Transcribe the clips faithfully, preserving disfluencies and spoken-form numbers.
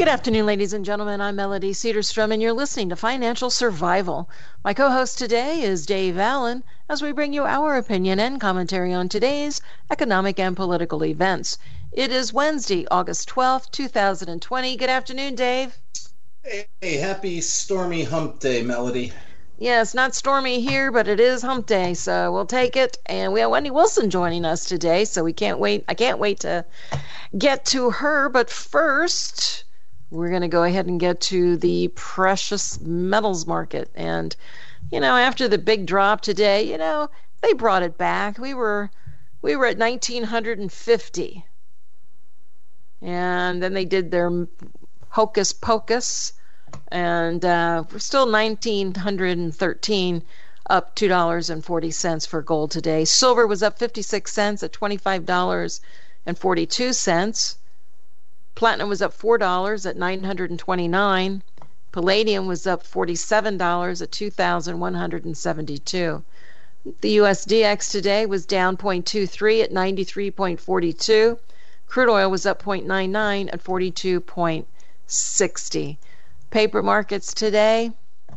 Good afternoon, ladies and gentlemen. I'm Melody Cedarstrom, and you're listening to Financial Survival. My co-host today is Dave Allen, as we bring you our opinion and commentary on today's economic and political events. It is Wednesday, August twelfth, two thousand twenty. Good afternoon, Dave. Hey, happy stormy hump day, Melody. Yeah, it's not stormy here, but it is hump day, so we'll take it. And we have Wendy Wilson joining us today, so we can't wait. I can't wait to get to her. But first, we're going to go ahead and get to the precious metals market. And, you know, after the big drop today, you know, they brought it back. We were we were at nineteen fifty. And then they did their hocus pocus. And uh, we're still nineteen thirteen, up two dollars and forty cents for gold today. Silver was up fifty-six cents at twenty-five dollars and forty-two cents. Platinum was up four dollars at nine hundred twenty-nine dollars. Palladium was up forty-seven dollars at two thousand one hundred seventy-two dollars. The U S D X today was down zero point two three at ninety-three point four two. Crude oil was up zero point nine nine at forty-two point six zero. Paper markets today,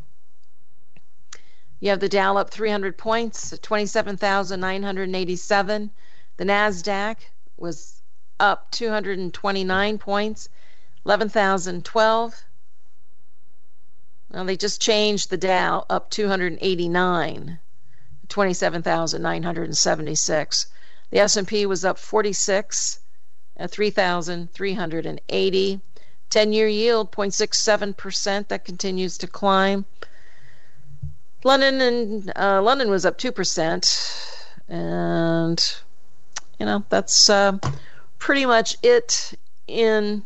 you have the Dow up three hundred points at twenty-seven thousand nine hundred eighty-seven. The NASDAQ was up two hundred twenty-nine points, eleven thousand twelve. Well, they just changed the Dow up two hundred eighty-nine, twenty-seven thousand nine hundred seventy-six. The S and P was up forty-six at three thousand three hundred eighty. ten-year yield, zero point six seven percent. That continues to climb. London and uh, London was up two percent, and you know that's uh, pretty much it in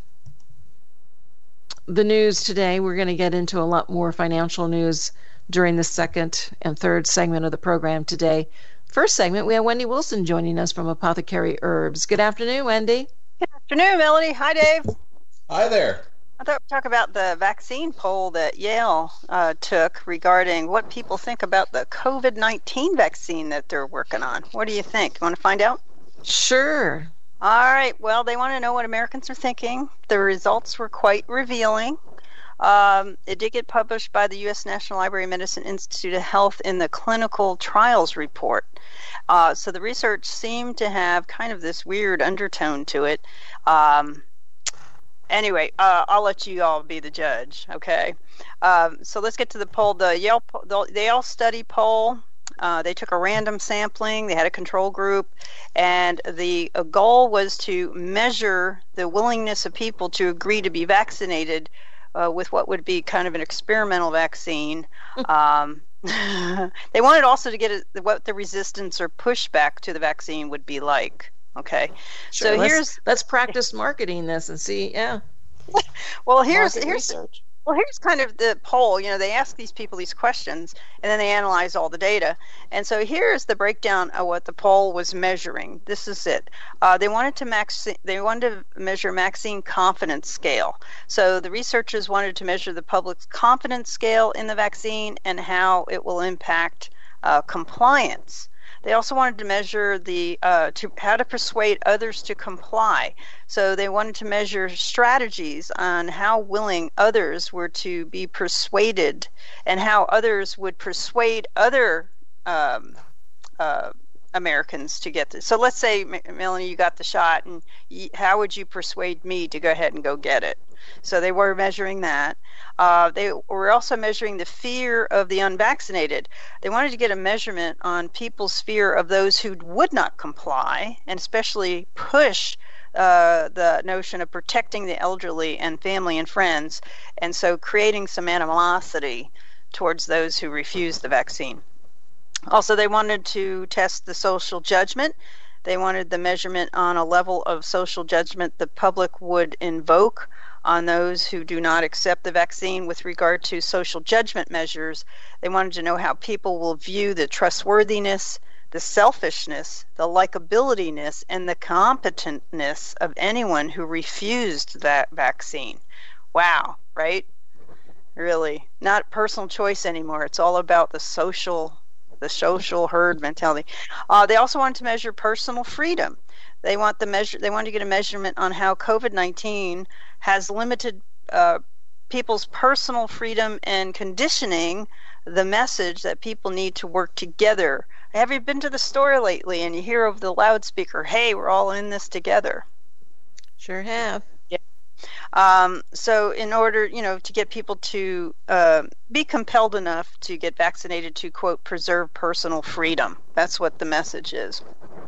the news today. We're going to get into a lot more financial news during the second and third segment of the program today. First segment, we have Wendy Wilson joining us from Apothecary Herbs. Good afternoon, Wendy. Good afternoon, Melody. Hi, Dave. Hi there. I thought we'd talk about the vaccine poll that Yale uh, took regarding what people think about the COVID nineteen vaccine that they're working on. What do you think? You want to find out? Sure. All right. Well, they want to know what Americans are thinking. The results were quite revealing. Um, it did get published by the U S National Library of Medicine Institute of Health in the Clinical Trials Report. Uh, so the research seemed to have kind of this weird undertone to it. Um, Anyway, uh, I'll let you all be the judge, okay? Um, so let's get to the poll. The Yale, the Yale study poll, uh, they took a random sampling. They had a control group, and the uh, goal was to measure the willingness of people to agree to be vaccinated uh, with what would be kind of an experimental vaccine. um, they wanted also to get a, what the resistance or pushback to the vaccine would be like. Okay, sure, so let's, here's let's practice marketing this and see. Yeah. Well, here's Market here's research. well here's kind of the poll. You know, they ask these people these questions, and then they analyze all the data. And so here's the breakdown of what the poll was measuring. This is it. Uh, they wanted to max. They wanted to measure vaccine confidence scale. So the researchers wanted to measure the public's confidence scale in the vaccine and how it will impact uh, compliance. They also wanted to measure the uh, to how to persuade others to comply. So they wanted to measure strategies on how willing others were to be persuaded, and how others would persuade other um, uh, Americans to get this. So let's say, Melanie, you got the shot, and you, how would you persuade me to go ahead and go get it? So they were measuring that. Uh, they were also measuring the fear of the unvaccinated. They wanted to get a measurement on people's fear of those who would not comply, and especially push uh, the notion of protecting the elderly and family and friends, and so creating some animosity towards those who refuse the vaccine. Also, they wanted to test the social judgment. They wanted the measurement on a level of social judgment the public would invoke on those who do not accept the vaccine with regard to social judgment measures. They wanted to know how people will view the trustworthiness, the selfishness, the likabilityness, and the competentness of anyone who refused that vaccine. Wow, right? Really, not personal choice anymore. It's all about the social, the social herd mentality. Uh, they also wanted to measure personal freedom. They want the measure. They want to get a measurement on how COVID nineteen has limited uh, people's personal freedom and conditioning the message that people need to work together. Have you been to the store lately and you hear over the loudspeaker, hey, we're all in this together? Sure have. Yeah. Um, so in order, you know, to get people to uh, be compelled enough to get vaccinated to, quote, preserve personal freedom. That's what the message is.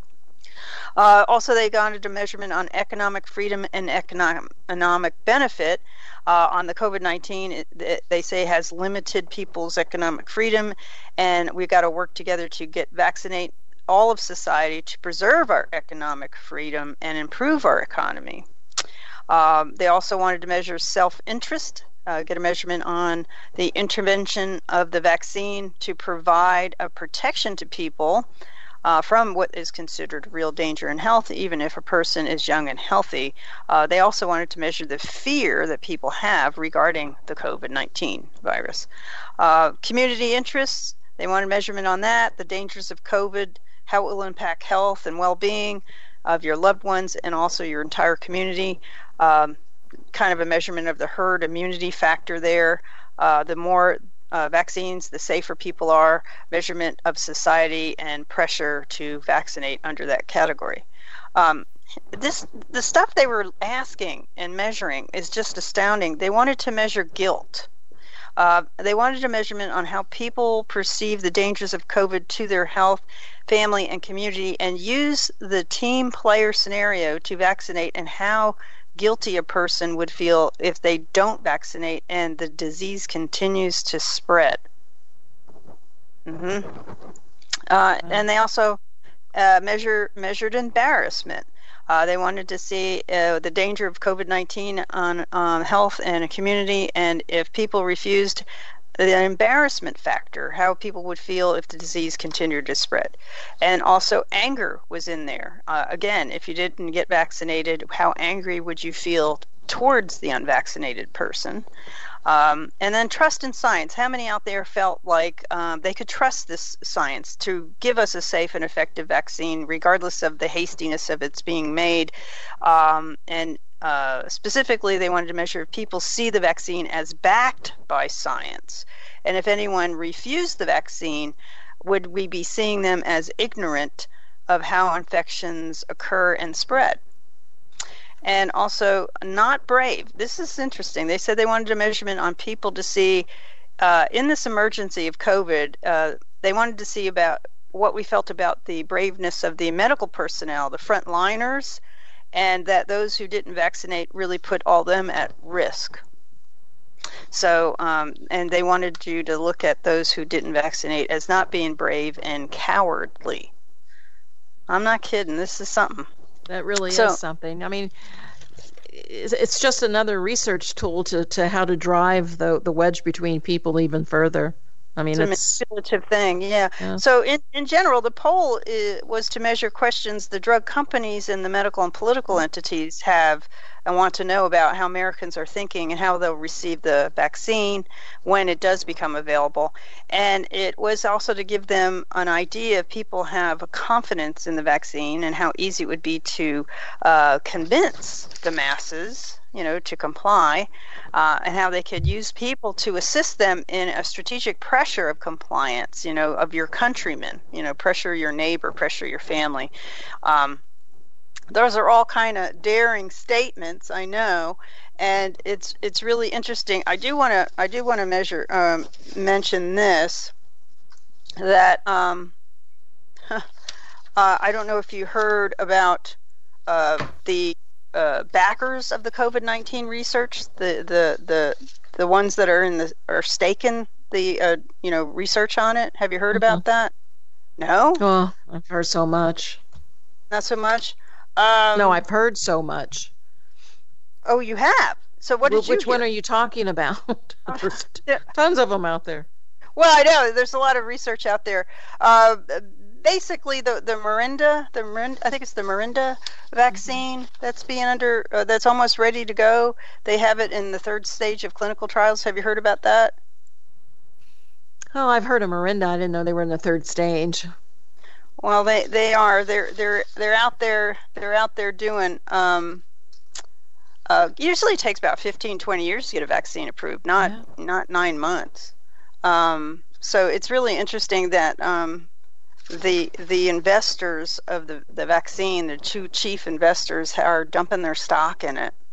Uh, also, they got into measurement on economic freedom and economic, economic benefit. Uh, on the COVID nineteen, it, it, they say has limited people's economic freedom, and we've got to work together to get vaccinate all of society to preserve our economic freedom and improve our economy. Um, they also wanted to measure self-interest, uh, get a measurement on the intervention of the vaccine to provide a protection to people Uh, from what is considered real danger in health, even if a person is young and healthy. Uh, they also wanted to measure the fear that people have regarding the COVID nineteen virus. Uh, community interests, they wanted measurement on that, the dangers of COVID, how it will impact health and well-being of your loved ones and also your entire community. Um, kind of a measurement of the herd immunity factor there. Uh, the more Uh, vaccines, the safer people are, measurement of society, and pressure to vaccinate under that category. Um, this the stuff they were asking and measuring is just astounding. They wanted to measure guilt. Uh, they wanted a measurement on how people perceive the dangers of COVID to their health, family, and community, and use the team player scenario to vaccinate, and how guilty a person would feel if they don't vaccinate and the disease continues to spread. Mm-hmm. Uh, and they also uh, measure measured embarrassment. Uh, they wanted to see uh, the danger of COVID nineteen on um, health and a community, and if people refused, the embarrassment factor, how people would feel if the disease continued to spread. And also anger was in there. Uh, again, if you didn't get vaccinated, how angry would you feel towards the unvaccinated person? Um, and then trust in science. How many out there felt like um, they could trust this science to give us a safe and effective vaccine, regardless of the hastiness of its being made? Um, and Uh, specifically, they wanted to measure if people see the vaccine as backed by science. And if anyone refused the vaccine, would we be seeing them as ignorant of how infections occur and spread? And also, not brave. This is interesting. They said they wanted a measurement on people to see, uh, in this emergency of COVID, uh, they wanted to see about what we felt about the braveness of the medical personnel, the frontliners, and that those who didn't vaccinate really put all them at risk. So, um, and they wanted you to look at those who didn't vaccinate as not being brave and cowardly. I'm not kidding. This is something. That really So- is something. I mean, it's it's just another research tool to, to how to drive the, the wedge between people even further. I mean, It's a it's, manipulative thing, yeah. Yeah. So in, in general, the poll i was to measure questions the drug companies and the medical and political entities have and want to know about how Americans are thinking and how they'll receive the vaccine when it does become available. And it was also to give them an idea if people have a confidence in the vaccine and how easy it would be to uh, convince the masses, you know, to comply, uh, and how they could use people to assist them in a strategic pressure of compliance, you know, of your countrymen, you know, pressure your neighbor, pressure your family. Um, those are all kind of daring statements, I know, and it's it's really interesting. I do want to I do want to measure um, mention this that um, uh, I don't know if you heard about uh, the Uh, backers of the COVID nineteen research, the the the the ones that are in the are staking the uh, you know research on it. Have you heard Mm-hmm. about that? No, oh, I've heard so much. not so much. Um, No, I've heard so much. Oh, you have. So what did Wh- you? Which one hear? are you talking about? There's Yeah. tons of them out there. Well, I know there's a lot of research out there. Uh, basically, the the Marinda, the Marinda, I think it's the Marinda vaccine that's being under, uh, that's almost ready to go. They have it in the third stage of clinical trials. Have you heard about that? Oh, I've heard of Marinda. I didn't know they were in the third stage. Well, they, they are. They're they're they're out there. They're out there doing. Um, Uh, usually it takes about fifteen, twenty years to get a vaccine approved, not Yeah. not nine months. Um, so it's really interesting that um, the the investors of the, the vaccine, the two chief investors, are dumping their stock in it.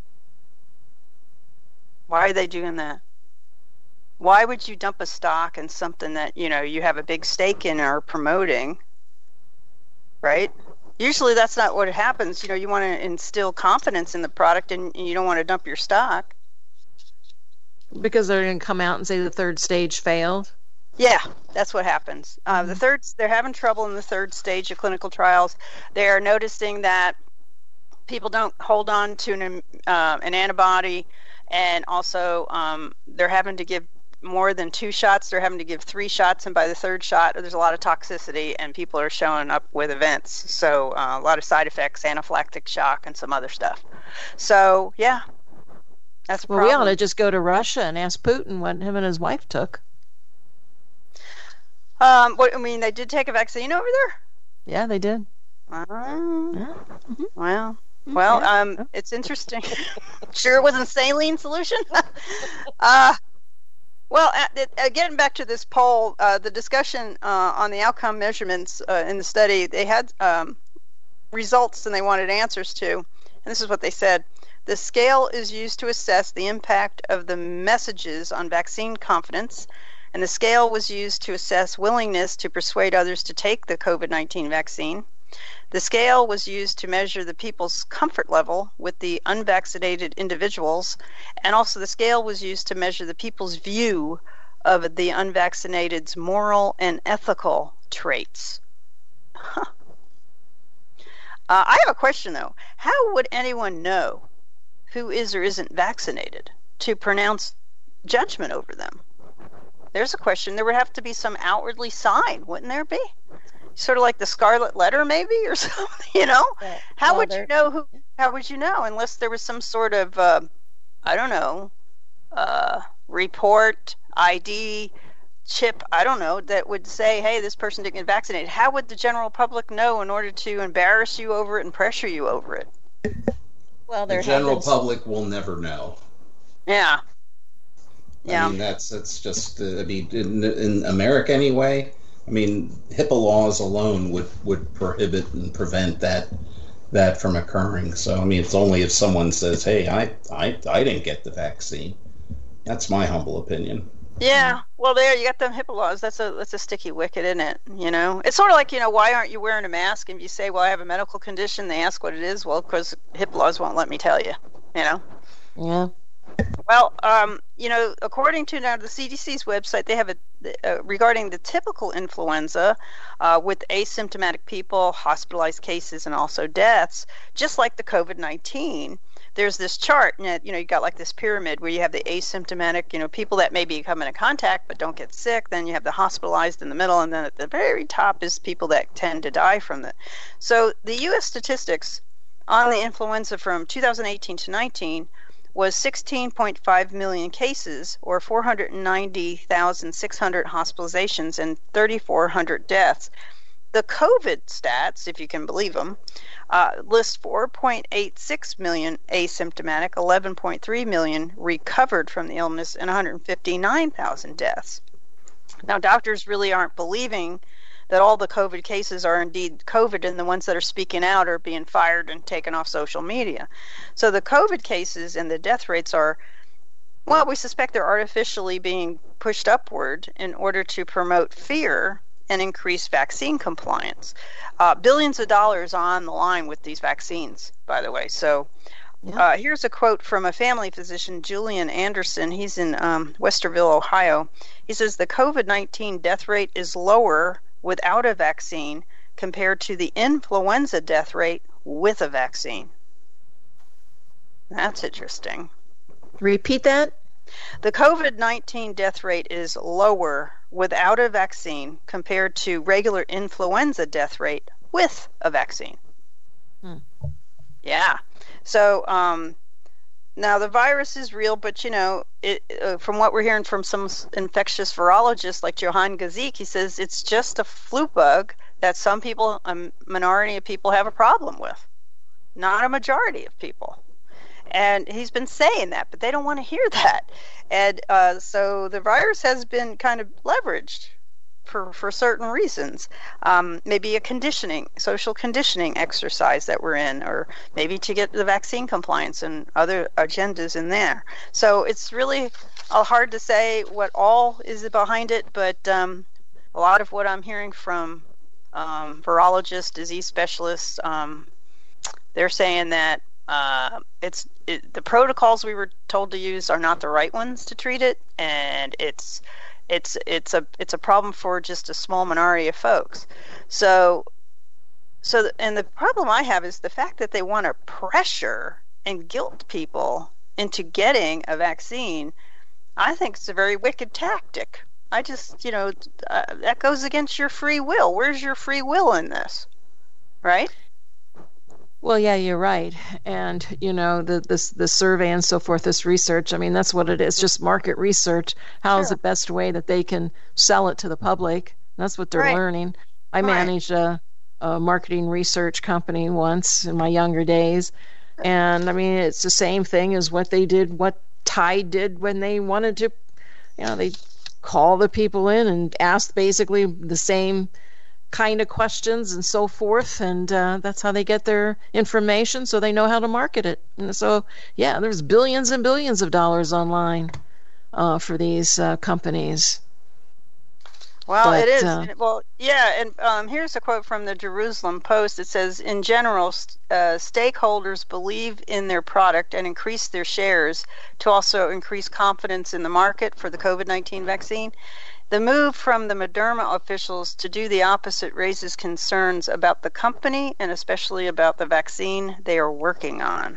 Why are they doing that? Why would you dump a stock in something that, you know, you have a big stake in or promoting, right? Usually that's not what happens. You know, you want to instill confidence in the product and you don't want to dump your stock. Because they're going to come out and say the third stage failed. Yeah, that's what happens. Uh, mm-hmm. The third, they're having trouble in the third stage of clinical trials. They're noticing that people don't hold on to an, uh, an antibody, and also um, they're having to give more than two shots. They're having to give three shots, and by the third shot, there's a lot of toxicity, and people are showing up with events. So uh, a lot of side effects, anaphylactic shock, and some other stuff. So yeah, that's a well, problem. we ought to just go to Russia and ask Putin what him and his wife took. Um, what I mean, they did take a vaccine over there. Yeah, they did. Uh, Yeah. Mhm. Well, well, Yeah. um, it's interesting. Sure, it wasn't saline solution. uh, well, uh, uh, getting back to this poll, uh, the discussion uh, on the outcome measurements uh, in the study, they had um, results and they wanted answers to, and this is what they said. The scale is used to assess the impact of the messages on vaccine confidence, and the scale was used to assess willingness to persuade others to take the COVID nineteen vaccine. The scale was used to measure the people's comfort level with the unvaccinated individuals, and also the scale was used to measure the people's view of the unvaccinated's moral and ethical traits. Huh. Uh, I have a question, though. How would anyone know who is or isn't vaccinated to pronounce judgment over them? There's a question. There would have to be some outwardly sign, wouldn't there be? Sort of like the Scarlet Letter, maybe, or something, you know? Yeah. How Well, would there- you know who? How would you know unless there was some sort of, uh, I don't know, uh, report, I D, chip, I don't know, that would say, hey, this person didn't get vaccinated. How would the general public know in order to embarrass you over it and pressure you over it? Well, The there general have been- public will never know. Yeah. I Yeah. mean, that's that's just. Uh, I mean, in, in America anyway. I mean, HIPAA laws alone would, would prohibit and prevent that that from occurring. So, I mean, it's only if someone says, "Hey, I I, I didn't get the vaccine." That's my humble opinion. Yeah, well, there you got them HIPAA laws. That's a that's a sticky wicket, isn't it? You know, it's sort of like, you know, why aren't you wearing a mask? And you say, well, I have a medical condition. They ask what it is. Well, because HIPAA laws won't let me tell you. You know. Yeah. Well, um, you know, according to now the C D C's website, they have a uh, regarding the typical influenza uh, with asymptomatic people, hospitalized cases, and also deaths, just like the COVID nineteen. There's this chart, and you know, you got like this pyramid where you have the asymptomatic, you know, people that maybe come into contact but don't get sick. Then you have the hospitalized in the middle, and then at the very top is people that tend to die from it. So the U S statistics on the influenza from two thousand eighteen to nineteen was sixteen point five million cases, or four hundred ninety thousand six hundred hospitalizations and three thousand four hundred deaths. The COVID stats, if you can believe them, uh, list four point eight six million asymptomatic, eleven point three million recovered from the illness, and one hundred fifty-nine thousand deaths. Now, doctors really aren't believing that all the COVID cases are indeed COVID, and the ones that are speaking out are being fired and taken off social media. So the COVID cases and the death rates are, well, we suspect they're artificially being pushed upward in order to promote fear and increase vaccine compliance. Uh, billions of dollars on the line with these vaccines, by the way. So Yeah. uh, here's a quote from a family physician, Julian Anderson. He's in um, Westerville, Ohio. He says the COVID nineteen death rate is lower without a vaccine compared to the influenza death rate with a vaccine. That's interesting. Repeat that. The COVID nineteen death rate is lower without a vaccine compared to regular influenza death rate with a vaccine. Hmm. Yeah. So um, now the virus is real, but you know, it, uh, from what we're hearing from some infectious virologists like Johan Gazik, he says it's just a flu bug that some people, a minority of people, have a problem with, not a majority of people. And he's been saying that, but they don't want to hear that. And uh, so the virus has been kind of leveraged for, for certain reasons. Um, maybe a conditioning, social conditioning exercise that we're in, or maybe to get the vaccine compliance and other agendas in there. So it's really uh, hard to say what all is behind it, but um, a lot of what I'm hearing from um, virologists, disease specialists, um, they're saying that uh, it's it, the protocols we were told to use are not the right ones to treat it, and it's it's it's a it's a problem for just a small minority of folks. So, so and the problem I have is the fact that they want to pressure and guilt people into getting a vaccine. I think it's a very wicked tactic. I just, you know, uh, that goes against your free will. Where's your free will in this, right? Well, yeah, you're right. And, you know, the this the survey and so forth, this research, I mean, that's what it is, just market research. How is Sure. the best way that they can sell it to the public? That's what they're Right. learning. I Right. managed a, a marketing research company once in my younger days. And, I mean, it's the same thing as what they did, what Tide did when they wanted to, you know, they call the people in and ask basically the same kind of questions and so forth, and uh, that's how they get their information, so they know how to market it. And so, yeah, there's billions and billions of dollars online uh, for these uh, companies. Well, But, it is. uh, Well, yeah, and um, here's a quote from the Jerusalem Post. It says, in general, st- uh, stakeholders believe in their product and increase their shares to also increase confidence in the market for the COVID nineteen vaccine. The move from the Moderna officials to do the opposite raises concerns about the company and especially about the vaccine they are working on.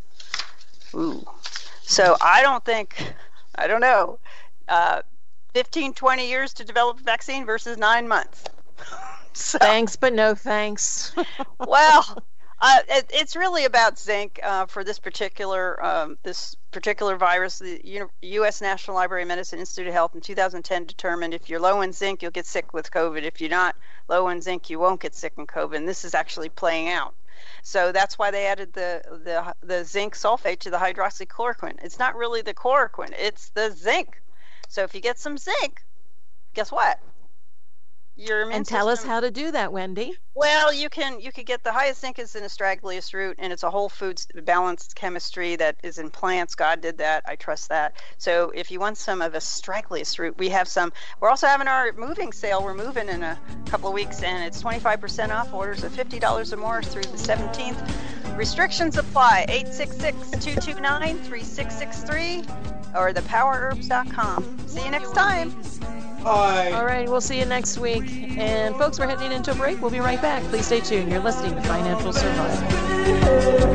Ooh. So I don't think, I don't know, uh, fifteen, twenty years to develop a vaccine versus nine months. So, Thanks, but no thanks. well, uh, it, it's really about zinc uh, for this particular um, this particular virus. The U- U.S. National Library of Medicine Institute of Health in two thousand ten determined if you're low in zinc, you'll get sick with COVID. If you're not low in zinc, you won't get sick in COVID. And this is actually playing out. So that's why they added the the the zinc sulfate to the hydroxychloroquine. It's not really the chloroquine; it's the zinc. So if you get some zinc, guess what? Your immune And tell us system- how to do that, Wendy. Well, you can you could get the highest zinc is in astragalus root, and it's a whole foods balanced chemistry that is in plants. God did that. I trust that. So if you want some of astragalus root, we have some. We're also having our moving sale. We're moving in a couple of weeks, and it's twenty-five percent off orders of fifty dollars or more through the seventeenth. Restrictions apply. eight six six, two two nine, three six six three or the power herbs dot com. See you next time. Hi. All right, we'll see you next week. And folks, we're heading into a break. We'll be right back. Please stay tuned. You're listening to Financial Survival.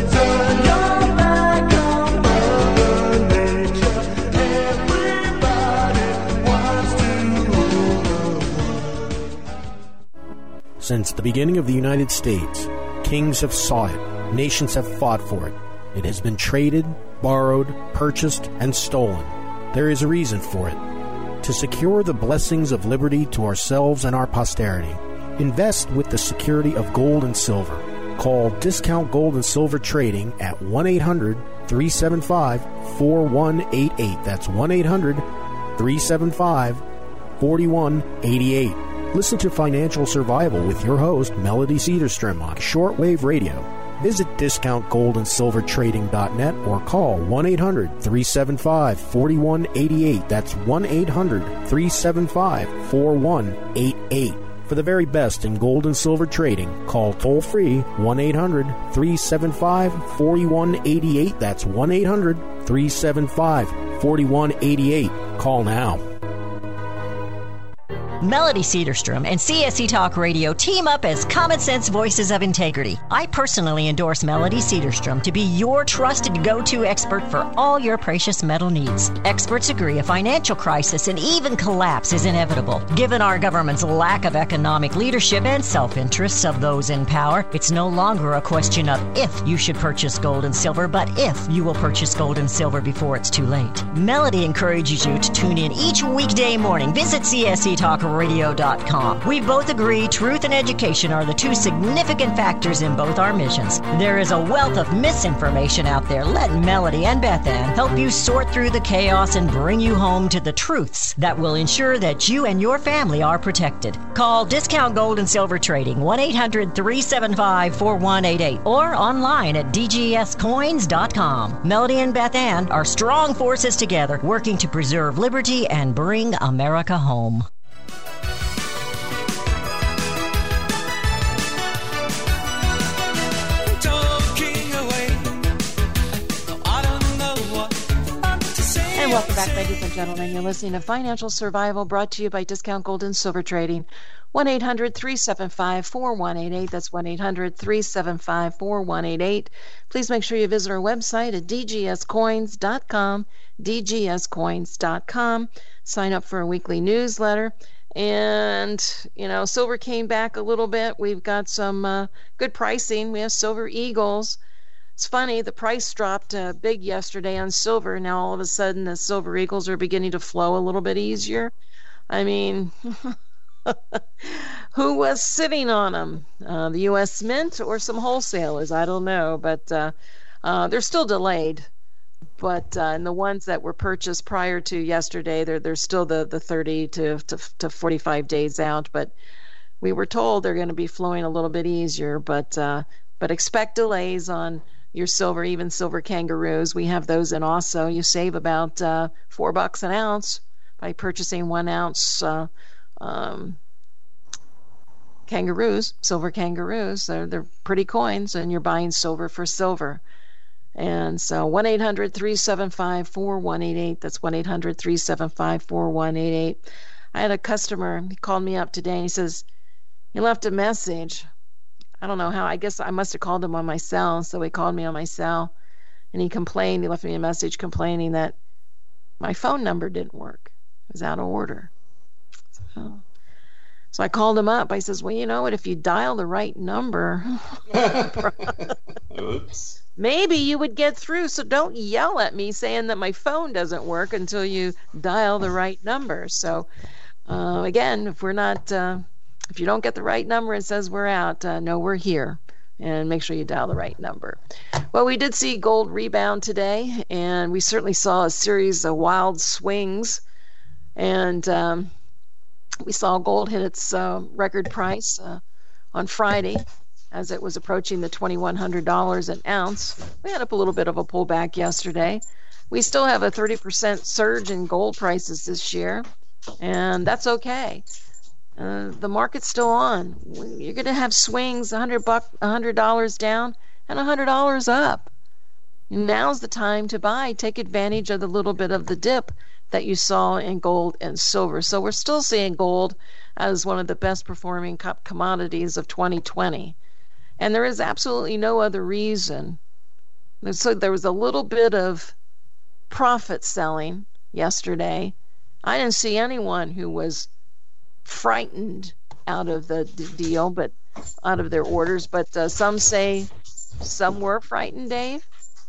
Since the beginning of the United States, kings have sought it, nations have fought for it. It has been traded, borrowed, purchased, and stolen. There is a reason for it. To secure the blessings of liberty to ourselves and our posterity, invest with the security of gold and silver. Call Discount Gold and Silver Trading at one eight hundred, three seven five, four one eight eight. That's one eight hundred, three seven five, four one eight eight. Listen to Financial Survival with your host, Melody Cedarstrom, on shortwave radio. Visit discount gold and silver trading dot net or call one eight hundred, three seven five, four one eight eight. That's one eight hundred, three seven five, four one eight eight. For the very best in gold and silver trading, call toll-free one eight hundred, three seven five, four one eight eight. That's one eight hundred, three seven five, four one eight eight. Call now. Melody Cedarstrom and C S C Talk Radio team up as Common Sense Voices of Integrity. I personally endorse Melody Cedarstrom to be your trusted go-to expert for all your precious metal needs. Experts agree a financial crisis and even collapse is inevitable. Given our government's lack of economic leadership and self-interests of those in power, it's no longer a question of if you should purchase gold and silver, but if you will purchase gold and silver before it's too late. Melody encourages you to tune in each weekday morning. Visit C S C Talk radio dot com. We both agree truth and education are the two significant factors in both our missions. There is a wealth of misinformation out there. Let Melody and Beth Ann help you sort through the chaos and bring you home to the truths that will ensure that you and your family are protected. Call Discount Gold and Silver Trading, one eight hundred three seven five four one eight eight, or online at d g s coins dot com. Melody and Beth Ann are strong forces together, working to preserve liberty and bring America home. And welcome back, ladies and gentlemen. You're listening to Financial Survival, brought to you by Discount Gold and Silver Trading. one eight hundred three seven five four one eight eight. That's one eight hundred three seven five four one eight eight. Please make sure you visit our website at d g s coins dot com, d g s coins dot com. Sign up for a weekly newsletter. And, you know, silver came back a little bit. We've got some uh, good pricing. We have Silver Eagles. It's funny, the price dropped uh, big yesterday on silver. Now all of a sudden the Silver Eagles are beginning to flow a little bit easier. I mean, who was sitting on them? Uh, the U S Mint or some wholesalers? I don't know, but uh, uh, they're still delayed. But uh, and the ones that were purchased prior to yesterday, they're they're still the, the thirty to, to to forty-five days out. But we were told they're going to be flowing a little bit easier. But uh, but expect delays on your silver, even silver kangaroos. We have those in also. You save about uh, four bucks an ounce by purchasing one ounce uh, um, kangaroos, silver kangaroos. They're, they're pretty coins, and you're buying silver for silver. And so one eight hundred three seven five four one eight eight. That's one eight hundred three seven five four one eight eight. I had a customer, he called me up today, and he says, he left a message. I don't know how. I guess I must have called him on my cell. So he called me on my cell, and he complained. He left me a message complaining that my phone number didn't work. It was out of order. So, so I called him up. I says, well, you know what? If you dial the right number, Oops. maybe you would get through. So don't yell at me saying that my phone doesn't work until you dial the right number. So uh, again, if we're not... Uh, If you don't get the right number, it says we're out. Uh, no, we're here. And make sure you dial the right number. Well, we did see gold rebound today, and we certainly saw a series of wild swings. And um, we saw gold hit its uh, record price uh, on Friday as it was approaching the twenty-one hundred dollars an ounce. We had up a little bit of a pullback yesterday. We still have a thirty percent surge in gold prices this year, and that's okay. Uh, the market's still on. You're going to have swings, a hundred buck, a hundred dollars down, and a hundred dollars up. Now's the time to buy. Take advantage of the little bit of the dip that you saw in gold and silver. So we're still seeing gold as one of the best performing commodities of twenty twenty, and there is absolutely no other reason. So there was a little bit of profit selling yesterday. I didn't see anyone who was frightened out of the d- deal, but out of their orders. But uh, some say some were frightened, Dave.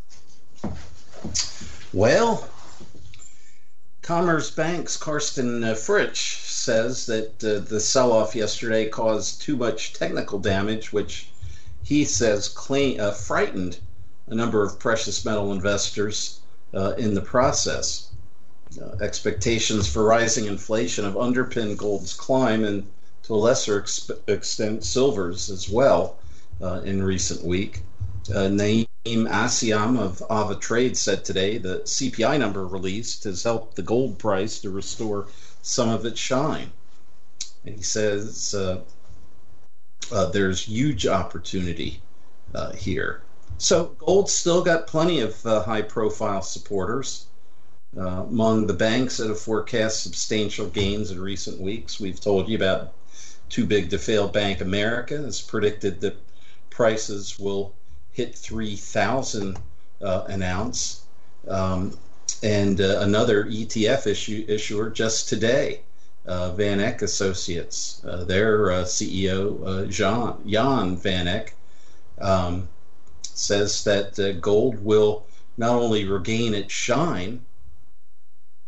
Well, Commerce Bank's Karsten uh, Fritsch says that uh, the sell-off yesterday caused too much technical damage, which he says claim, uh, frightened a number of precious metal investors uh, in the process. Uh, expectations for rising inflation have underpinned gold's climb, and to a lesser ex- extent silver's as well uh, in recent week. Uh, Naeem Asiam of Ava Trade said today the C P I number released has helped the gold price to restore some of its shine. And he says uh, uh, there's huge opportunity uh, here. So gold's still got plenty of uh, high-profile supporters. Uh, among the banks that have forecast substantial gains in recent weeks, we've told you about too big to fail Bank America has predicted that prices will hit three thousand uh, an ounce. Um, and uh, another E T F issue, issuer just today, uh, Van Eck Associates, uh, their uh, C E O, uh, Jan, Jan Van Eck, um, says that uh, gold will not only regain its shine,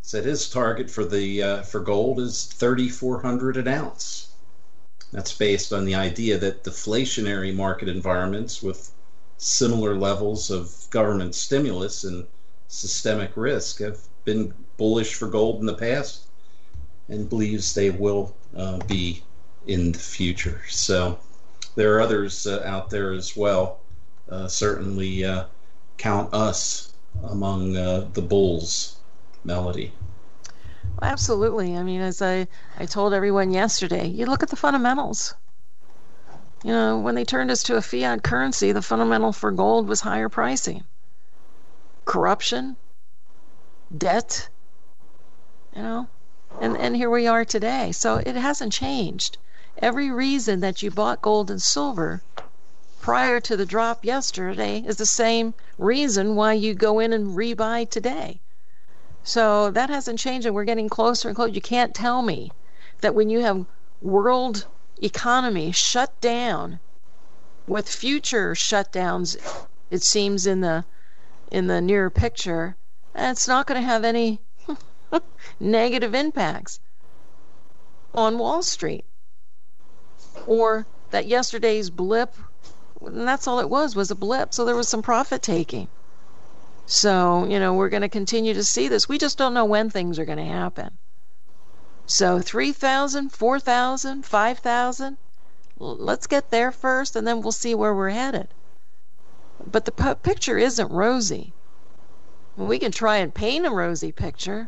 said his target for the uh, for gold is thirty-four hundred an ounce. That's based on the idea that deflationary market environments with similar levels of government stimulus and systemic risk have been bullish for gold in the past, and believes they will uh, be in the future. So there are others uh, out there as well. Uh, certainly uh, count us among uh, the bulls, Melody. Absolutely. I mean, as I, I told everyone yesterday, you look at the fundamentals. You know, when they turned us to a fiat currency, the fundamental for gold was higher pricing. Corruption, debt, you know, and, and here we are today. So it hasn't changed. Every reason that you bought gold and silver prior to the drop yesterday is the same reason why you go in and rebuy today. So that hasn't changed, and we're getting closer and closer. You can't tell me that when you have world economy shut down, with future shutdowns, it seems in the in the near picture, it's not going to have any negative impacts on Wall Street, or that yesterday's blip, and that's all it was, was a blip. So there was some profit taking. So, you know, we're going to continue to see this. We just don't know when things are going to happen. So three thousand, four thousand, five thousand, let's get there first, and then we'll see where we're headed. But the p- picture isn't rosy. We can try and paint a rosy picture,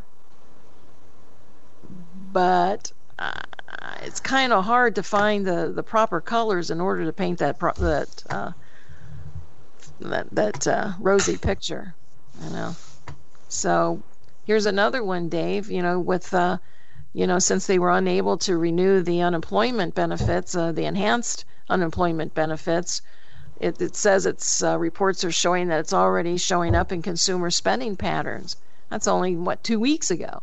but uh, it's kind of hard to find the, the proper colors in order to paint that pro- that uh, that, that uh, rosy picture. You know, so here's another one, Dave. You know, with uh, you know, since they were unable to renew the unemployment benefits, uh, the enhanced unemployment benefits, it, it says its uh, reports are showing that it's already showing up in consumer spending patterns. That's only what two weeks ago,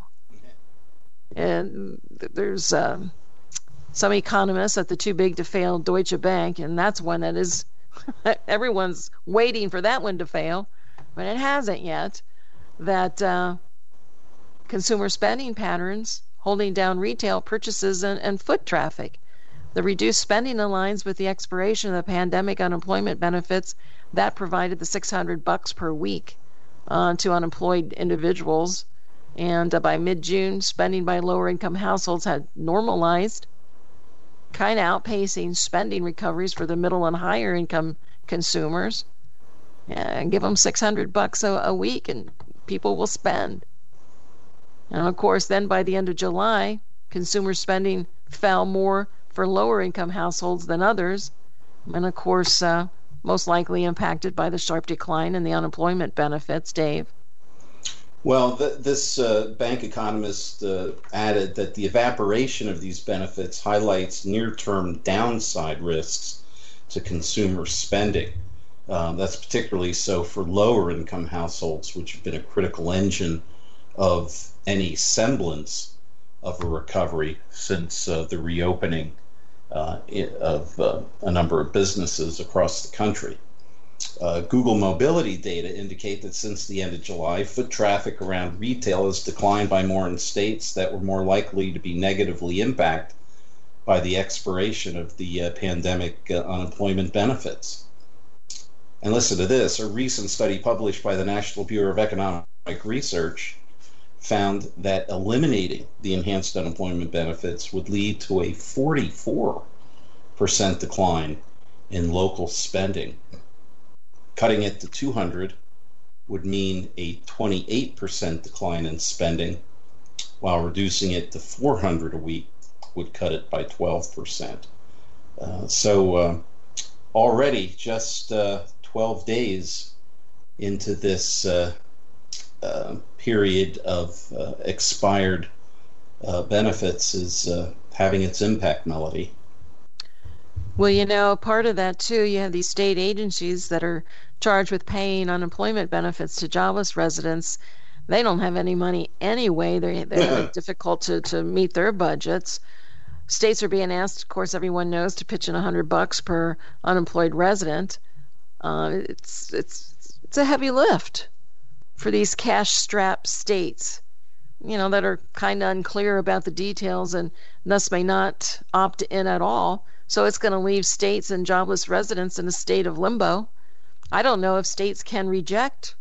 and there's uh, some economists at the too big to fail Deutsche Bank, and that's one that is everyone's waiting for that one to fail. But it hasn't yet, that uh, consumer spending patterns holding down retail purchases and, and foot traffic. The reduced spending aligns with the expiration of the pandemic unemployment benefits that provided the six hundred bucks per week uh, to unemployed individuals. And uh, by mid-June, spending by lower-income households had normalized, kind of outpacing spending recoveries for the middle and higher-income consumers. Yeah, give them six hundred bucks a, a week and people will spend. And of course, then by the end of July, consumer spending fell more for lower income households than others. And of course, uh, most likely impacted by the sharp decline in the unemployment benefits, Dave. Well, th- this uh, bank economist uh, added that the evaporation of these benefits highlights near-term downside risks to consumer spending. Um, that's particularly so for lower income households, which have been a critical engine of any semblance of a recovery since uh, the reopening uh, of uh, a number of businesses across the country. Uh, Google mobility data indicate that since the end of July, foot traffic around retail has declined by more in states that were more likely to be negatively impacted by the expiration of the uh, pandemic uh, unemployment benefits. And listen to this, a recent study published by the National Bureau of Economic Research found that eliminating the enhanced unemployment benefits would lead to a forty-four percent decline in local spending. Cutting it to two hundred would mean a twenty-eight percent decline in spending, while reducing it to four hundred a week would cut it by twelve percent. Uh, so uh, already just uh, twelve days into this uh, uh, period of uh, expired uh, benefits is uh, having its impact, Melody. Well, you know, part of that too, you have these state agencies that are charged with paying unemployment benefits to jobless residents. They don't have any money anyway. They're, they're difficult to, to meet their budgets. States are being asked, of course, everyone knows, to pitch in a hundred bucks per unemployed resident. Uh, it's it's it's a heavy lift for these cash-strapped states. you know, that are kind of unclear about the details and thus may not opt in at all. So it's going to leave states and jobless residents in a state of limbo. I don't know if states can reject.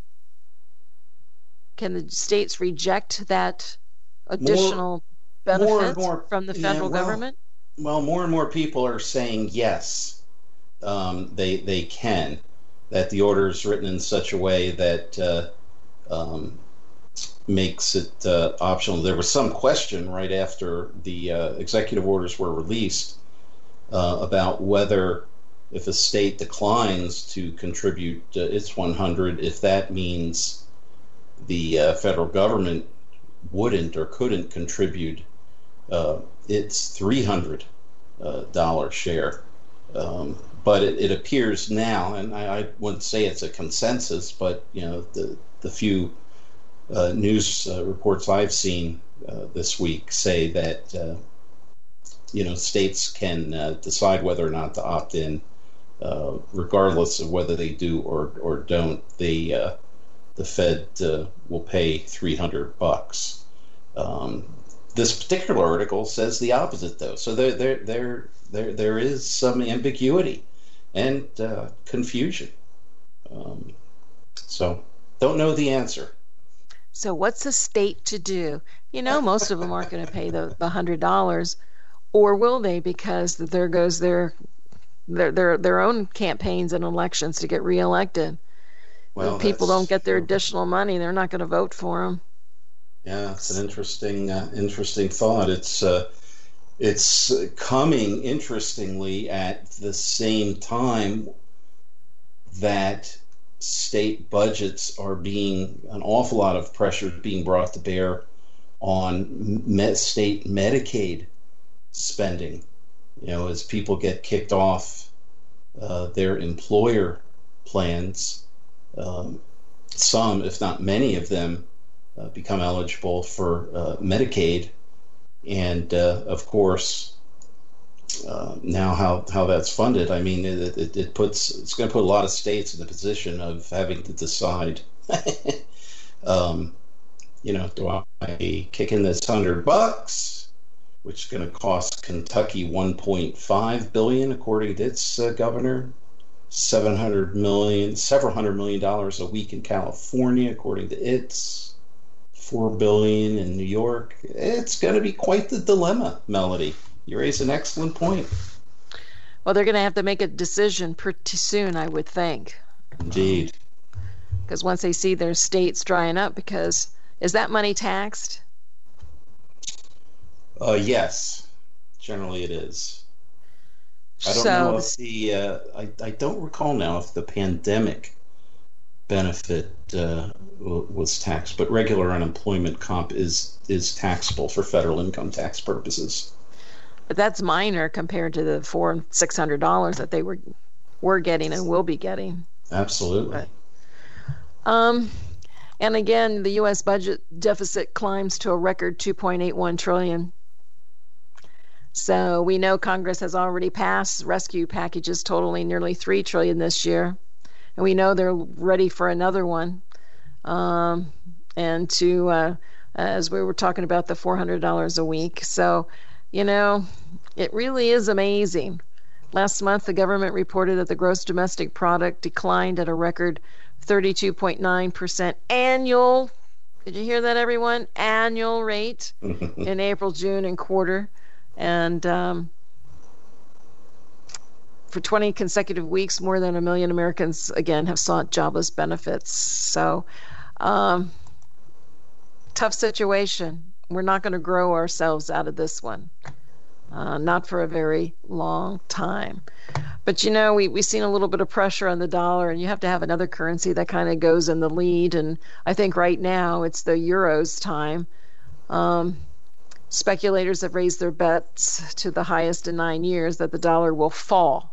Can the states reject that additional more, benefit more and more, from the federal yeah, well, government? Well, more and more people are saying yes, um, they they can. That the order is written in such a way that uh, um, makes it uh, optional. There was some question right after the uh, executive orders were released uh, about whether, if a state declines to contribute uh, its one hundred, if that means the uh, federal government wouldn't or couldn't contribute uh, its three hundred dollars uh, share. Um, but it, it appears now, and I, I wouldn't say it's a consensus, but you know, the the few uh, news uh, reports I've seen uh, this week say that uh, you know, states can uh, decide whether or not to opt in, uh, regardless of whether they do or or don't. They uh, the Fed uh, will pay three hundred bucks. Um, this particular article says the opposite, though. So there, there, there, there, there is some ambiguity and uh, confusion. Um, so don't know the answer. So what's a state to do? You know, most of them aren't going to pay the the hundred dollars, or will they? Because there goes their their their their own campaigns and elections to get reelected. Well, if people don't get their additional money, they're not going to vote for them. Yeah, it's an interesting, uh, interesting thought. It's uh, it's coming interestingly at the same time that state budgets are being, an awful lot of pressure being brought to bear on med- state Medicaid spending. You know, as people get kicked off uh, their employer plans, um, some, if not many of them, Uh, become eligible for uh, Medicaid, and uh, of course, uh, now how, how that's funded. I mean, it, it, it puts it's going to put a lot of states in the position of having to decide. um, you know, do I kick in this hundred bucks, which is going to cost Kentucky one point five billion, according to its uh, governor, seven hundred million, several hundred million dollars a week in California, according to its. Four billion in New York. It's going to be quite the dilemma, Melody. You raise an excellent point. Well, they're going to have to make a decision pretty soon, I would think. Indeed. Because once they see their states drying up, because is that money taxed? Uh, yes, generally it is. I don't so, know if the. Uh, I I don't recall now if the pandemic benefit uh, was taxed, but regular unemployment comp is is taxable for federal income tax purposes. But that's minor compared to the four and six hundred dollars that they were were getting and will be getting. Absolutely. But, um, and again, the U S budget deficit climbs to a record two point eight one trillion. So we know Congress has already passed rescue packages totaling nearly three trillion this year. And we know they're ready for another one. Um, and to, uh, as we were talking about, the four hundred dollars a week. So, you know, it really is amazing. Last month, the government reported that the gross domestic product declined at a record thirty-two point nine percent annual. Did you hear that, everyone? Annual rate in April, June, and quarter. And, um, for twenty consecutive weeks, more than a million Americans, again, have sought jobless benefits. So, um, tough situation. We're not going to grow ourselves out of this one. Uh, not for a very long time. But, you know, we, we've seen a little bit of pressure on the dollar, and you have to have another currency that kind of goes in the lead. And I think right now it's the euro's time. Um, speculators have raised their bets to the highest in nine years that the dollar will fall,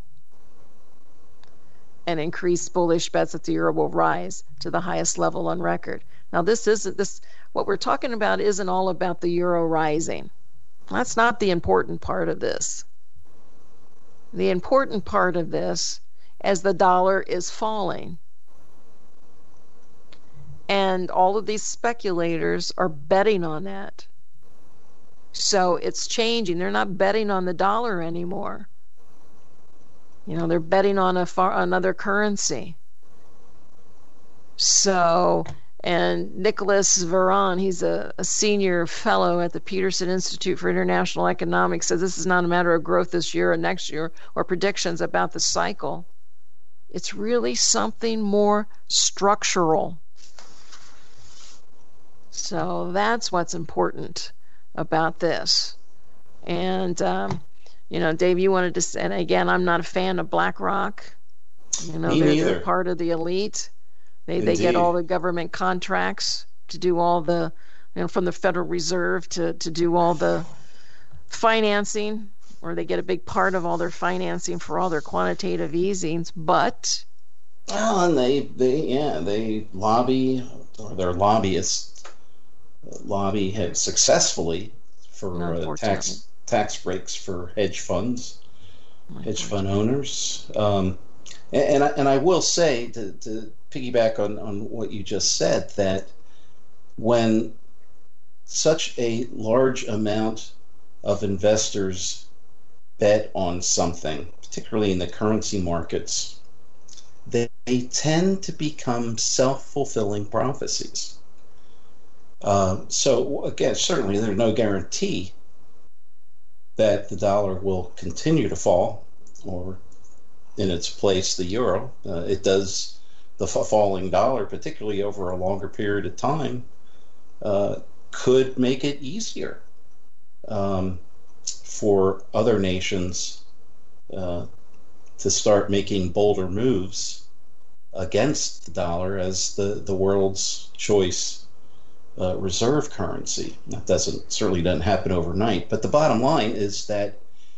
and increase bullish bets that the euro will rise to the highest level on record. Now, this isn't this. What we're talking about isn't all about the euro rising. That's not the important part of this. The important part of this, as the dollar is falling, And all of these speculators are betting on that. So it's changing. They're not betting on the dollar anymore. You know, they're betting on a far, another currency. So, and Nicholas Veron, he's a, a senior fellow at the Peterson Institute for International Economics, says this is not a matter of growth this year or next year or predictions about the cycle. It's really something more structural. So that's what's important about this. And, um, you know, Dave, you wanted to say, and again, I'm not a fan of BlackRock. You know, Me they're, neither. they're part of the elite. They they get all the government contracts to do all the, you know, from the Federal Reserve to, to do all the financing, or they get a big part of all their financing for all their quantitative easings. But well, and they they yeah they lobby, or their lobbyists lobby have successfully for uh, tax tax breaks for hedge funds, hedge fund owners. Um, and and I, and I will say to, to piggyback on, on what you just said, that when such a large amount of investors bet on something, particularly in the currency markets, they, they tend to become self-fulfilling prophecies. Uh, so again, certainly there's no guarantee that the dollar will continue to fall, or in its place the euro. Uh, it does. The falling dollar, particularly over a longer period of time, uh, could make it easier um, for other nations uh, to start making bolder moves against the dollar as the, the world's choice uh, reserve currency. That doesn't certainly doesn't happen overnight, but the bottom line is that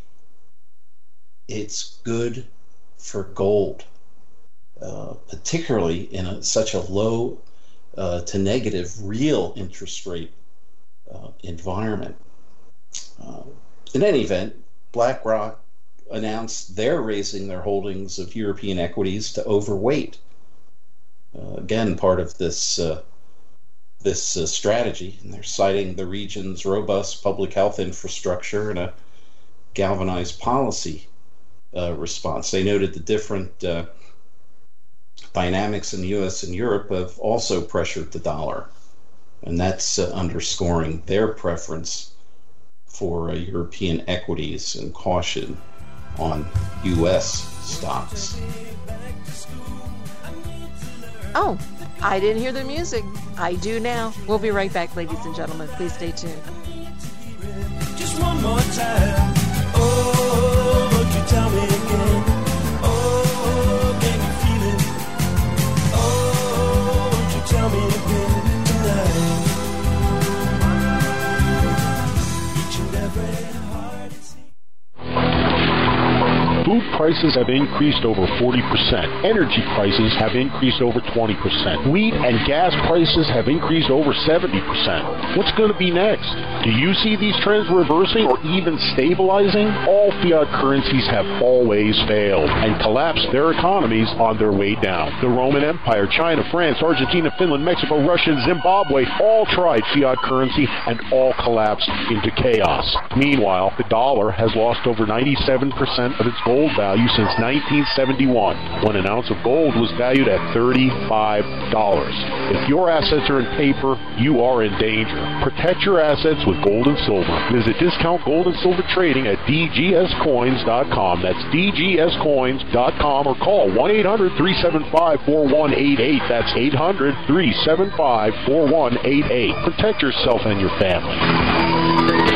it's good for gold. Uh, particularly in a, such a low uh, to negative real interest rate uh, environment. Uh, in any event, BlackRock announced they're raising their holdings of European equities to overweight. Uh, again, part of this uh, this uh, strategy, and they're citing the region's robust public health infrastructure and a galvanized policy uh, response. They noted the different uh, dynamics in the U S and Europe have also pressured the dollar, and that's uh, underscoring their preference for uh, European equities and caution on U S stocks. oh, I didn't hear the music. I do now. We'll be right back, ladies and gentlemen. Please stay tuned. Just one more time. Oh, won't you tell me again? Oh, can you feel it? Oh, won't you tell me again tonight? Each and every heart it seems. Food prices have increased over forty percent. Energy prices have increased over twenty percent. Wheat and gas prices have increased over seventy percent. What's going to be next? Do you see these trends reversing or even stabilizing? All fiat currencies have always failed and collapsed their economies on their way down. The Roman Empire, China, France, Argentina, Finland, Mexico, Russia, and Zimbabwe all tried fiat currency and all collapsed into chaos. Meanwhile, the dollar has lost over ninety-seven percent of its gold value since nineteen seventy-one, when an ounce of gold was valued at thirty-five dollars. If your assets are in paper, you are in danger. Protect your assets with gold and silver. Visit Discount Gold and Silver Trading at d g s coins dot com. That's d g s coins dot com, or call one eight hundred, three seven five, four one eight eight. That's eight hundred, three seven five, four one eight eight. Protect yourself and your family.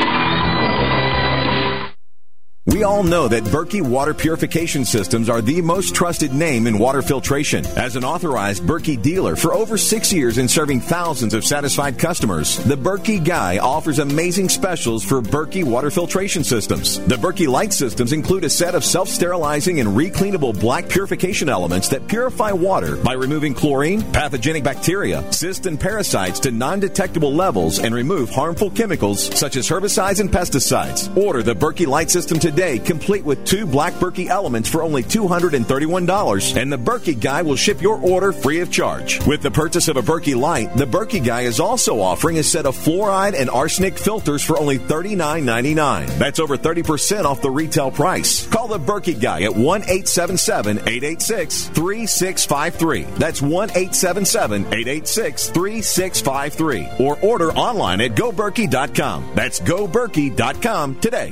We all know that Berkey Water Purification Systems are the most trusted name in water filtration. As an authorized Berkey dealer for over six years and serving thousands of satisfied customers, the Berkey Guy offers amazing specials for Berkey Water Filtration Systems. The Berkey Light Systems include a set of self-sterilizing and recleanable black purification elements that purify water by removing chlorine, pathogenic bacteria, cysts, and parasites to non-detectable levels and remove harmful chemicals such as herbicides and pesticides. Order the Berkey Light System today today, complete with two Black Berkey elements for only two hundred thirty-one dollars, and the Berkey Guy will ship your order free of charge. With the purchase of a Berkey Light, the Berkey Guy is also offering a set of fluoride and arsenic filters for only thirty-nine ninety-nine. That's over thirty percent off the retail price. Call the Berkey Guy at one eight seven seven, eight eight six, three six five three. That's one eight seven seven, eight eight six, three six five three. Or order online at go berkey dot com. That's go berkey dot com today.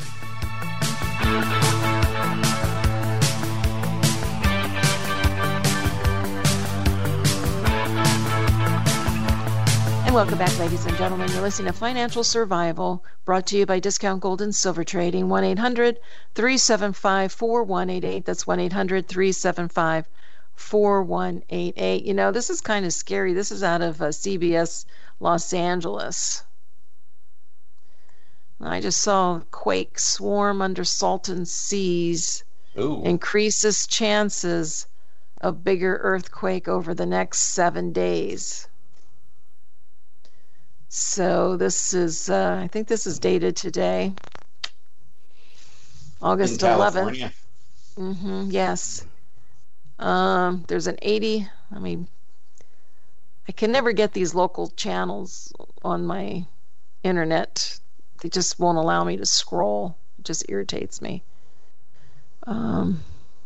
And welcome back, ladies and gentlemen. You're listening to Financial Survival, brought to you by Discount Gold and Silver Trading. one eight hundred, three seven five, four one eight eight. That's one eight hundred, three seven five, four one eight eight. You know, this is kind of scary. This is out of uh, C B S Los Angeles. I just saw quake swarm under Salton seas. Ooh. Increases chances of bigger earthquake over the next seven days. So this is, uh, I think this is dated today, August eleventh. Mm-hmm, yes. Um, there's an eighty, I mean, I can never get these local channels on my internet. They just won't allow me to scroll. It just irritates me. Um,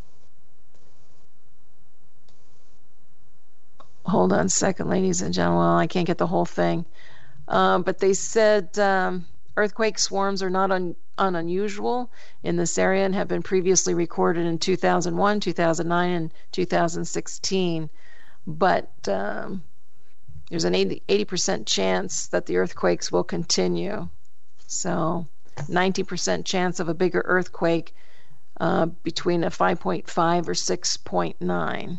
hold on a second, ladies and gentlemen. I can't get the whole thing. Um, but they said um, earthquake swarms are not un- un- unusual in this area and have been previously recorded in two thousand one, two thousand nine, and two thousand sixteen. But um, there's an eighty percent chance that the earthquakes will continue. So ninety percent chance of a bigger earthquake uh, between a five point five or six point nine.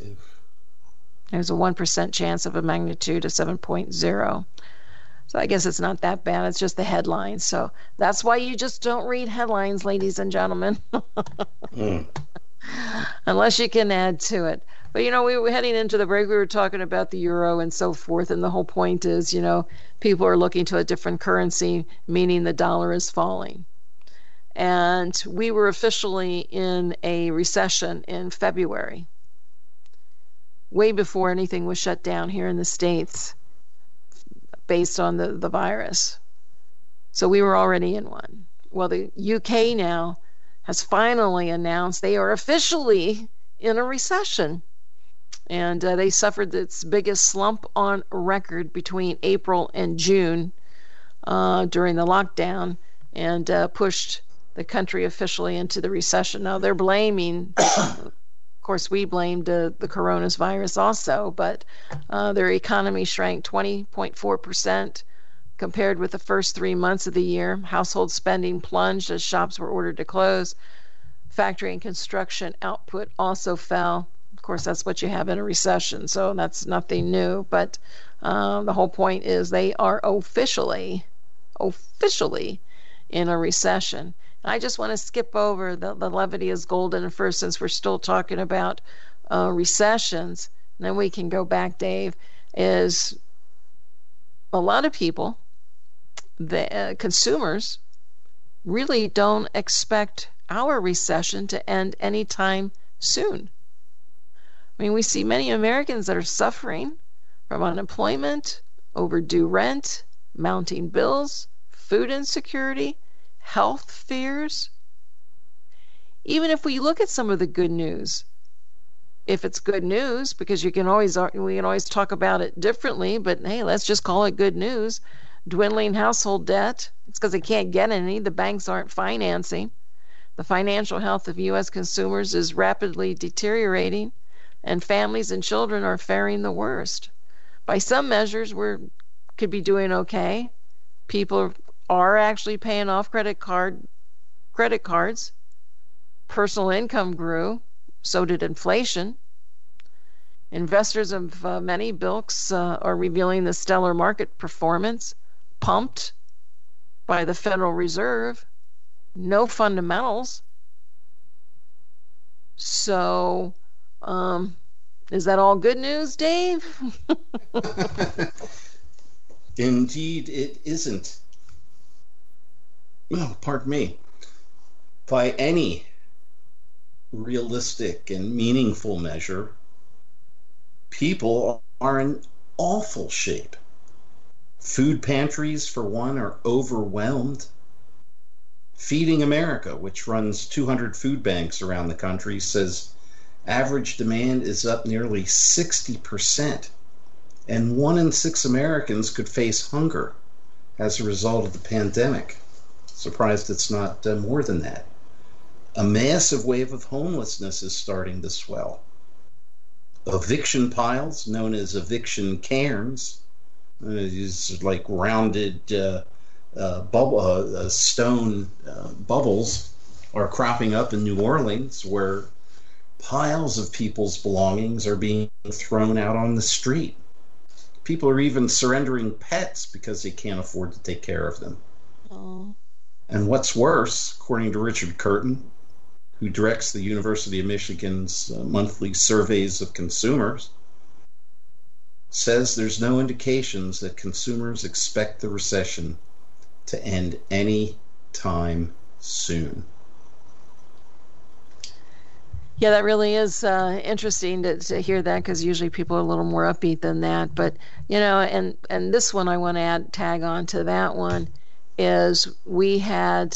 There's a one percent chance of a magnitude of seven point zero. So I guess it's not that bad. It's just the headlines. So that's why you just don't read headlines, ladies and gentlemen. mm. Unless you can add to it. But, you know, we were heading into the break. We were talking about the euro and so forth. And the whole point is, you know, people are looking to a different currency, meaning the dollar is falling. And we were officially in a recession in February, way before anything was shut down here in the States based on the, the virus. So we were already in one. Well, the U K now has finally announced they are officially in a recession. And uh, they suffered its biggest slump on record between April and June uh, during the lockdown, and uh, pushed the country officially into the recession. Now they're blaming, of course we blamed uh, the coronavirus also, but uh, their economy shrank twenty point four percent compared with the first three months of the year. Household spending plunged as shops were ordered to close. Factory and construction output also fell. Of course, that's what you have in a recession, so that's nothing new. But uh, the whole point is they are officially, officially in a recession. I just want to skip over the, the levity is golden first, since we're still talking about uh, recessions. And then we can go back, Dave. Is a lot of people, the uh, consumers, really don't expect our recession to end anytime soon. I mean, we see many Americans that are suffering from unemployment, overdue rent, mounting bills, food insecurity, health fears. Even if we look at some of the good news, if it's good news, because you can always we can always talk about it differently, but hey, let's just call it good news. Dwindling household debt. It's because they can't get any. The banks aren't financing. The financial health of U S consumers is rapidly deteriorating, and families and children are faring the worst. By some measures, we could be doing okay. People are actually paying off credit card credit cards. Personal income grew, so did inflation. Investors of uh, many bilks uh, are revealing the stellar market performance, pumped by the Federal Reserve. No fundamentals. So, um, is that all good news, Dave? Indeed, it isn't. Oh, pardon me. by any realistic and meaningful measure, people are in awful shape. Food pantries, for one, are overwhelmed. Feeding America, which runs two hundred food banks around the country, says average demand is up nearly sixty percent, and one in six Americans could face hunger as a result of the pandemic. Surprised it's not uh, more than that. A massive wave of homelessness is starting to swell. Eviction piles, known as eviction cairns, uh, these like rounded uh, uh, bubble, uh, stone uh, bubbles, are cropping up in New Orleans, where piles of people's belongings are being thrown out on the street. People are even surrendering pets because they can't afford to take care of them. Oh. And what's worse, according to Richard Curtin, who directs the University of Michigan's uh, monthly surveys of consumers, says there's no indications that consumers expect the recession to end any time soon. Yeah, that really is uh, interesting to, to hear that, because usually people are a little more upbeat than that. But, you know, and, and this one I want to add, tag on to that one, is we had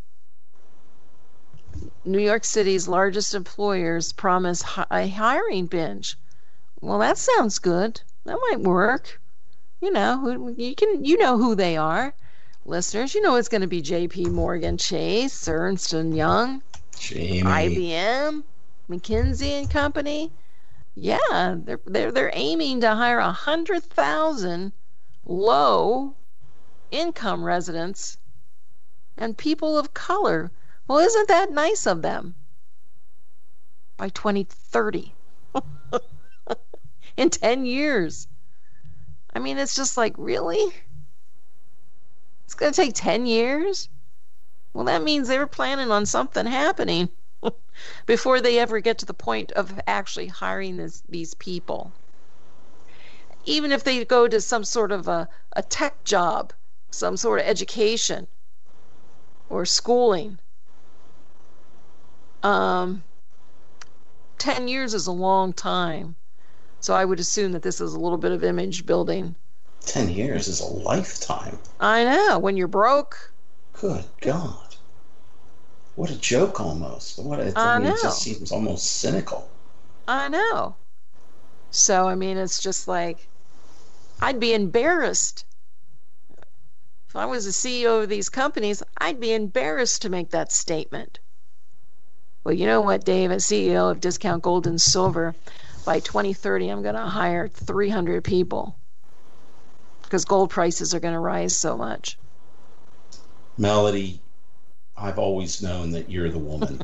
New York City's largest employers promise hi- a hiring binge. Well, that sounds good. That might work. You know, you can, you know who they are, listeners. You know it's going to be J P Morgan Chase, Ernst and Young, Jamie. I B M, McKinsey and Company. Yeah, they're they're they're aiming to hire a hundred thousand low income residents and people of color. Well, isn't that nice of them? By twenty thirty. In ten years. I mean, it's just like, really? It's going to take ten years? Well, that means they were planning on something happening before they ever get to the point of actually hiring this, these people. Even if they go to some sort of a, a tech job, some sort of education or schooling, um, ten years is a long time. So I would assume that this is a little bit of image building. Ten years is a lifetime. I know. When you're broke. Good God. What a joke almost. What a, I I mean, know. It just seems almost cynical. I know. So, I mean, it's just like, I'd be embarrassed. If I was the C E O of these companies, I'd be embarrassed to make that statement. Well, you know what, Dave, as C E O of Discount Gold and Silver, by twenty thirty, I'm going to hire three hundred people because gold prices are going to rise so much. Melody, I've always known that you're the woman.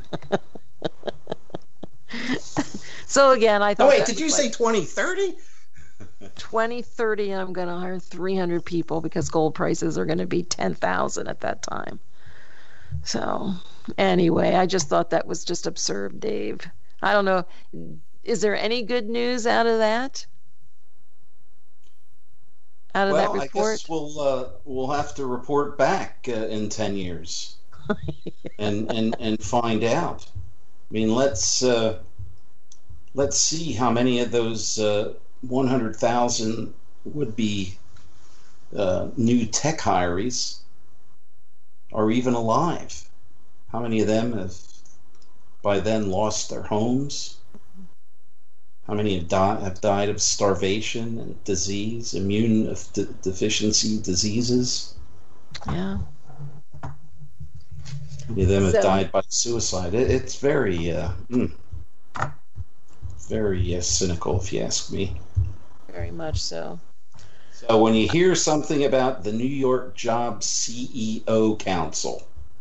So again, I thought. Oh, wait, that did you was say like twenty thirty? twenty thirty, I'm going to hire three hundred people because gold prices are going to be ten thousand at that time. So anyway, I just thought that was just absurd, Dave. I don't know. Is there any good news out of that? Out of well, that report? I guess we'll uh, we'll have to report back uh, in ten years and and and find out. I mean, let's uh, let's see how many of those uh, one hundred thousand would be uh, new tech hires are even alive. How many of them have by then lost their homes? How many have, di- have died of starvation and disease, immune de- deficiency diseases? Yeah. How many of them have So- died by suicide? It, it's very, uh, mm, very uh, cynical, if you ask me. Very much so. So when you hear something about the New York Job C E O Council,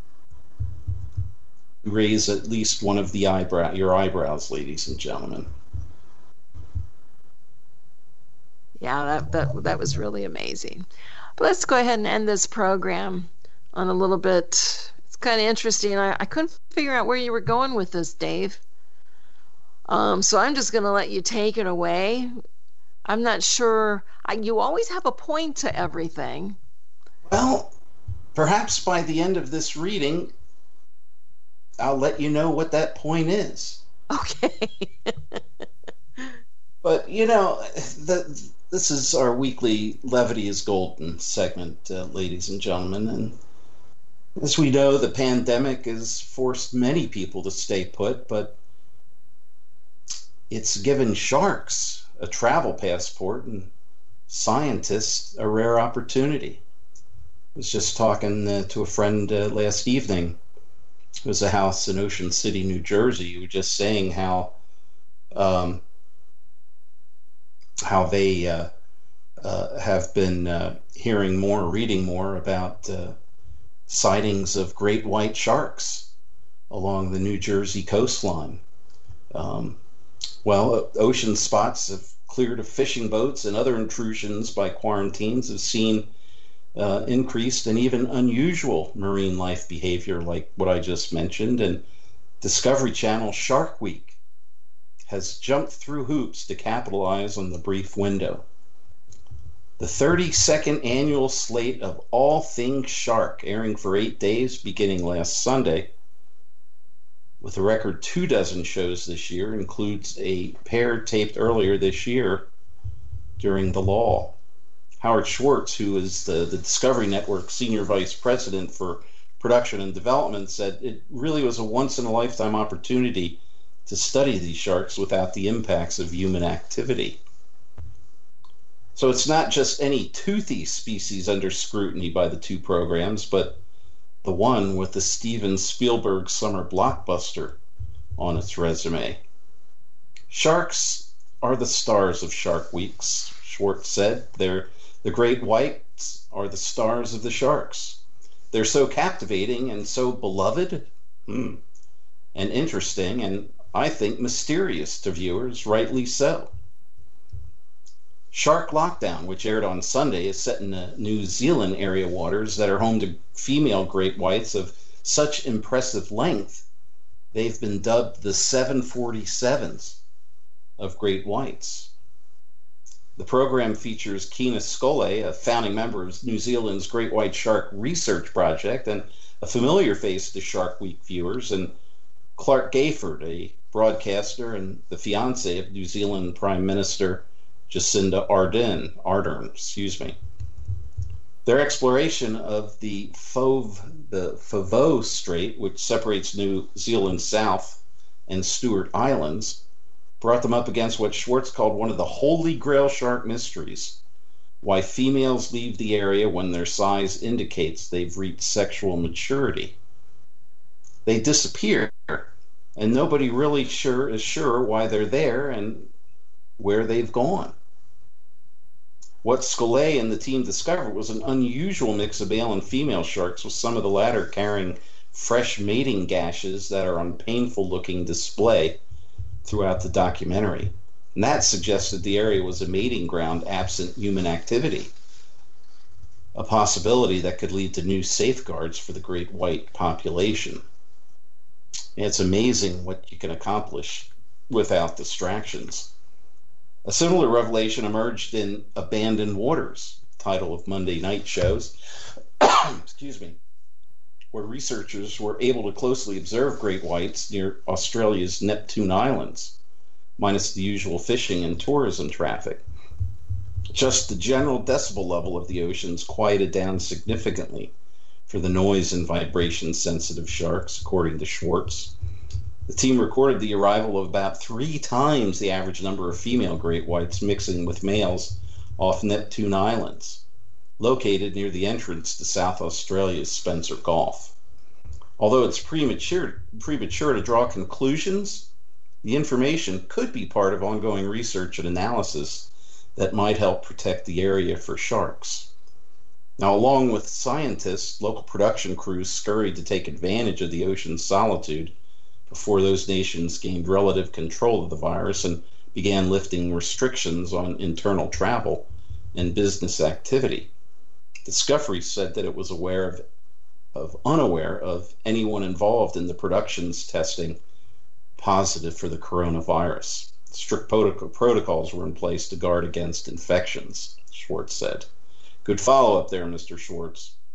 raise at least one of the eyebrow your eyebrows, ladies and gentlemen. Yeah, that, that that was really amazing. But let's go ahead and end this program on a little bit. It's kind of interesting. I, I couldn't figure out where you were going with this, Dave. Um, so I'm just going to let you take it away. I'm not sure. I, you always have a point to everything. Well, perhaps by the end of this reading, I'll let you know what that point is. Okay. But, you know, the, this is our weekly Levity is Golden segment, uh, ladies and gentlemen. And as we know, the pandemic has forced many people to stay put, but it's given sharks a travel passport and scientists a rare opportunity. I was just talking uh, to a friend uh, last evening. It was a house in Ocean City, New Jersey, who was just saying how um, how they uh, uh, have been uh, hearing more, reading more about uh, sightings of great white sharks along the New Jersey coastline. Um, well, ocean spots have cleared of fishing boats, and other intrusions by quarantines have seen uh, increased and even unusual marine life behavior like what I just mentioned. And Discovery Channel Shark Week has jumped through hoops to capitalize on the brief window. The thirty-second annual slate of All Things Shark, airing for eight days beginning last Sunday, with a record two dozen shows this year, includes a pair taped earlier this year during the lull. Howard Schwartz, who is the, the Discovery Network Senior Vice President for Production and Development, said it really was a once-in-a-lifetime opportunity to study these sharks without the impacts of human activity. So it's not just any toothy species under scrutiny by the two programs, but the one with the Steven Spielberg summer blockbuster on its resume. Sharks are the stars of Shark Weeks, Schwartz said. They're the great whites are the stars of the sharks. They're so captivating and so beloved hmm, and interesting, and I think mysterious to viewers, rightly so. Shark Lockdown, which aired on Sunday, is set in the New Zealand area waters that are home to female great whites of such impressive length, they've been dubbed the seven forty-sevens of great whites. The program features Keena Scully, a founding member of New Zealand's Great White Shark Research Project and a familiar face to Shark Week viewers, and Clark Gayford, a broadcaster and the fiancé of New Zealand Prime Minister Jacinda Ardern, Ardern, excuse me. Their exploration of the Fove, the Foveaux Strait, which separates New Zealand South and Stewart Islands, brought them up against what Schwartz called one of the holy grail shark mysteries: why females leave the area when their size indicates they've reached sexual maturity. They disappear, and nobody really sure is sure why they're there and where they've gone. What Scully and the team discovered was an unusual mix of male and female sharks, with some of the latter carrying fresh mating gashes that are on painful-looking display throughout the documentary. And that suggested the area was a mating ground absent human activity, a possibility that could lead to new safeguards for the great white population. It's amazing what you can accomplish without distractions. A similar revelation emerged in Abandoned Waters, title of Monday night shows, excuse me, where researchers were able to closely observe great whites near Australia's Neptune Islands, minus the usual fishing and tourism traffic. Just the general decibel level of the oceans quieted down significantly for the noise and vibration sensitive sharks, according to Schwartz. The team recorded the arrival of about three times the average number of female great whites mixing with males off Neptune Islands, located near the entrance to South Australia's Spencer Gulf. Although it's premature, premature to draw conclusions, the information could be part of ongoing research and analysis that might help protect the area for sharks. Now, along with scientists, local production crews scurried to take advantage of the ocean's solitude before those nations gained relative control of the virus and began lifting restrictions on internal travel and business activity. Discovery said that it was aware of, of unaware of anyone involved in the production's testing positive for the coronavirus. Strict protocol, protocols were in place to guard against infections, Schwartz said. Good follow-up there, Mister Schwartz.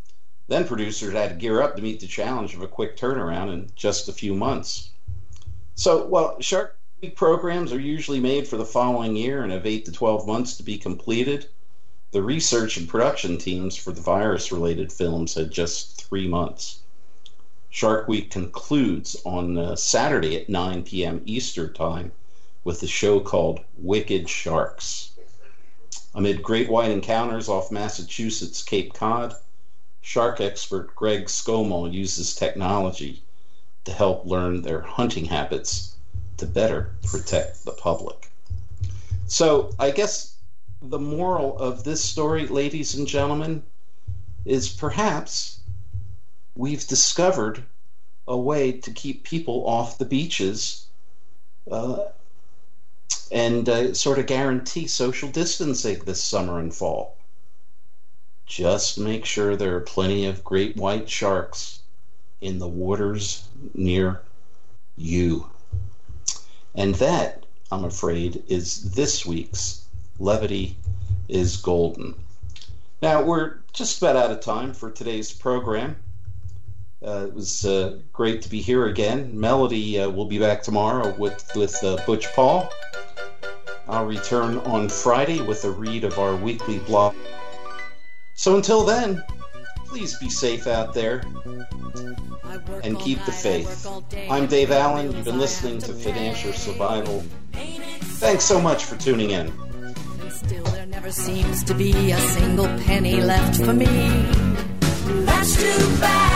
Then producers had to gear up to meet the challenge of a quick turnaround in just a few months. So, while Shark Week programs are usually made for the following year and have eight to twelve months to be completed, the research and production teams for the virus-related films had just three months. Shark Week concludes on uh, Saturday at nine p.m. Eastern Time with a show called Wicked Sharks. Amid great white encounters off Massachusetts' Cape Cod, shark expert Greg Skomal uses technology to help learn their hunting habits to better protect the public. So I guess the moral of this story, ladies and gentlemen, is perhaps we've discovered a way to keep people off the beaches uh, and uh, sort of guarantee social distancing this summer and fall. Just make sure there are plenty of great white sharks in the waters near you. And that, I'm afraid, is this week's Levity is Golden. Now, we're just about out of time for today's program. Uh, it was uh, great to be here again. Melody uh, will be back tomorrow with, with uh, Butch Paul. I'll return on Friday with a read of our weekly blog. So until then, please be safe out there and keep the faith. I'm Dave Allen. You've been listening to Financial Survival. Thanks so much for tuning in. And still there never seems to be a single penny left for me. That's too bad.